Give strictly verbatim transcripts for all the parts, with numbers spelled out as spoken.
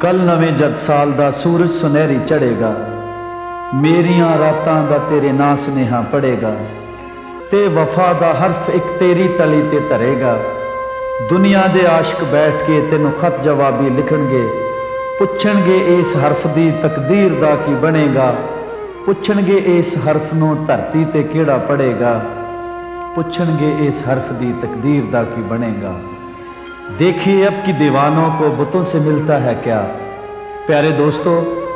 कल नवें जद साल दा सूरज सुनहरी चढ़ेगा, मेरियां रातां दा तेरे नां सुनेहा पड़ेगा, ते वफा दा हरफ एक तेरी तली ते धरेगा। दुनिया दे आशिक बैठ के तेनों खत जवाबी लिखणगे, पुछणगे इस हरफ दी तकदीर दा की बनेगा, पुछणगे इस हरफ नूं धरती ते केड़ा पड़ेगा, पुछणगे इस हरफ दी तकदीर दा की बनेगा। देखिए अब की दीवानों को बुतों से मिलता है क्या। प्यारे दोस्तों,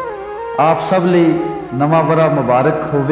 आप सब ਲਈ नवा वरा मुबारक होवे।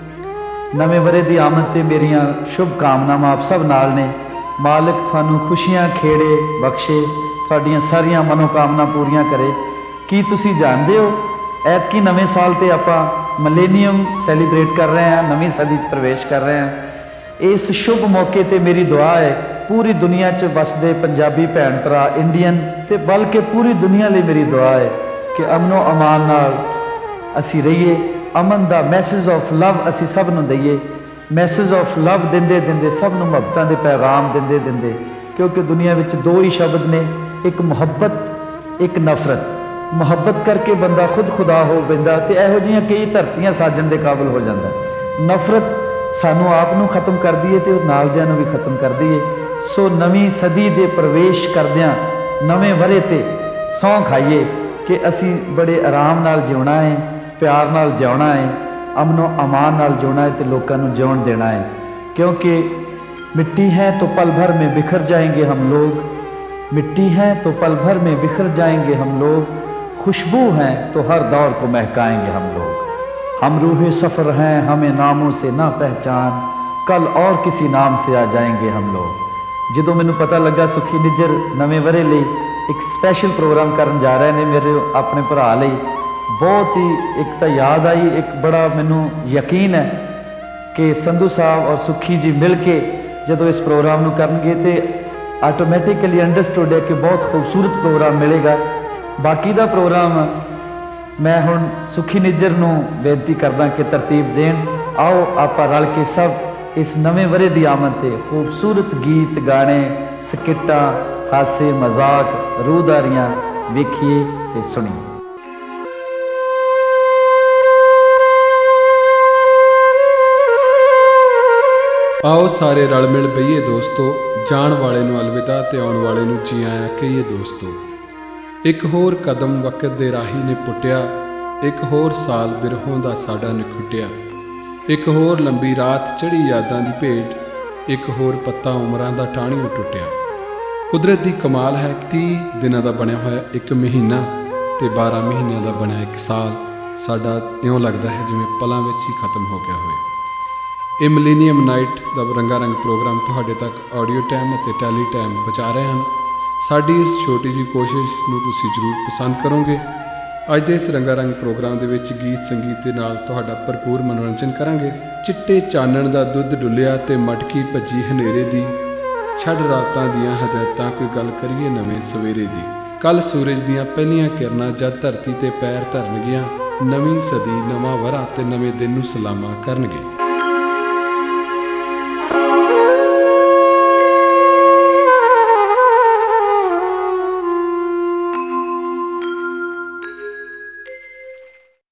नवे वरे दी आमद ते मेरियां शुभ कामनावां आप सब नाल ने। मालिक थानू खुशियां खेड़े बख्शे, तुहाड़ियां सारियां मनोकामना पूरियां करे। की तुसी जानदे हो ऐतकी नवें साल ते आपां मिलेनियम सैलीब्रेट कर रहे हैं, नवीं सदी च प्रवेश कर रहे हैं। इस शुभ मौके ते मेरी दुआ है पूरी दुनिया च वसदे पंजाबी भैन भरा इंडियन ते बल्कि पूरी दुनिया लिए मेरी दुआ है कि अमनो अमान नाल असी रहिए। अमन दा मैसेज ऑफ लव असी सब नूं दईए। मैसेज ऑफ लव दिंदे दिंदे सब नूं मुहब्बतां दे पैगाम दिंदे दिंदे, क्योंकि दुनिया विच दो ही शब्द ने, एक मुहब्बत एक नफरत। मुहब्बत करके बंदा खुद खुदा हो पैंदा ते इहो जिहियां कई धरतियां साजण दे काबिल हो जांदा। नफरत सानू आप नूं खत्म कर दी है तो नालदियां नूं भी खत्म कर दी है। सो नवीं सदी दे प्रवेश करदियां नवें वरे ते सौं खाइए कि असी बड़े आराम नाल जिउणा है, प्यार नाल जिउणा है, अमनो अमान नाल जिउणा है तो लोकां नूं जिउण देना है। क्योंकि मिट्टी है तो पल भर में बिखर जाएंगे हम लोग, मिट्टी है तो पल भर में बिखर जाएंगे हम लोग, खुशबू हैं तो हर दौर को महकाएंगे हम लोग। हम रूहे सफ़र हैं हमें नामों से ना पहचान, कल और किसी नाम से आ जाएंगे हम लोग। जो मैनू पता लगा सुखी निज्जर नवे वरे लिए एक स्पैशल प्रोग्राम करन जा रहे हैं मेरे अपने भरा लिए, बहुत ही एक तो याद आई, एक बड़ा मैनू यकीन है कि संधू साहब और सुखी जी मिल के जो इस प्रोग्राम नू करनगे तो आटोमैटिकली अंडरस्टूड है कि बहुत खूबसूरत प्रोग्राम मिलेगा। बाकी दा प्रोग्राम मैं हुण सुखी निज्जर नूं बेनती करदा कि तरतीब देण। आओ आपां रल के सब इस नवें वरे दी आमद ते खूबसूरत गीत गाने सकिट्टां हासे मजाक रूहदारियां वेखिए ते सुनिए। आओ सारे रल मिल बईए दोस्तों, जाण वाले नूं अलविदा ते आउण वाले नूं जी आया कहिए दोस्तों। एक होर कदम वक्त दे राही ने पुट्टिया, एक होर साल बिरहों दा साडा निखुटिया, एक होर लंबी रात चढ़ी यादां दी भेट, एक होर पत्ता उमरां दा टाणियों टुटिया। कुदरत दी कमाल है तीह दिनां दा बनिया होया एक महीना ते बारह महीनों दा बनिया एक साल साडा इउं लगदा है जिवें पलां विच ही खत्म हो गया होए। ਇਹ ਮਿਲੇਨੀਅਮ ਨਾਈਟ ਦਾ ਰੰਗਾ ਰੰਗ ਪ੍ਰੋਗਰਾਮ ਤੁਹਾਡੇ ਤੱਕ ਆਡੀਓ ਟਾਈਮ ਅਤੇ ਟੈਲੀ ਟਾਈਮ ਪਹੁੰਚਾ ਰਹੇ ਹਨ। ਸਾਡੀ ਇਸ ਛੋਟੀ ਜਿਹੀ ਕੋਸ਼ਿਸ਼ ਨੂੰ ਤੁਸੀਂ ਜ਼ਰੂਰ ਪਸੰਦ ਕਰੋਗੇ। ਅੱਜ ਦੇ ਇਸ ਰੰਗਾ ਰੰਗ ਪ੍ਰੋਗਰਾਮ ਦੇ ਵਿੱਚ ਗੀਤ ਸੰਗੀਤ ਦੇ ਨਾਲ ਤੁਹਾਡਾ ਭਰਪੂਰ ਮਨੋਰੰਜਨ ਕਰਾਂਗੇ। ਚਿੱਟੇ ਚਾਨਣ ਦਾ ਦੁੱਧ ਡੁੱਲਿਆ ਤੇ ਮਟਕੀ ਭੱਜੀ ਹਨੇਰੇ ਦੀ, ਛੱਡ ਰਾਤਾਂ ਦੀਆਂ ਹਦਾਇਤਾਂ ਕੋਈ ਗੱਲ ਕਰੀਏ ਨਵੇਂ ਸਵੇਰੇ ਦੀ। ਕੱਲ ਸੂਰਜ ਦੀਆਂ ਪਹਿਲੀਆਂ ਕਿਰਨਾਂ ਜਦ ਧਰਤੀ ਤੇ ਪੈਰ ਧਰਨਗੀਆਂ, ਨਵੀਂ ਸਦੀ ਨਵਾਂ ਵਰਾ ਤੇ ਨਵੇਂ ਦਿਨ ਨੂੰ ਸਲਾਮਾਂ ਕਰਨਗੇ।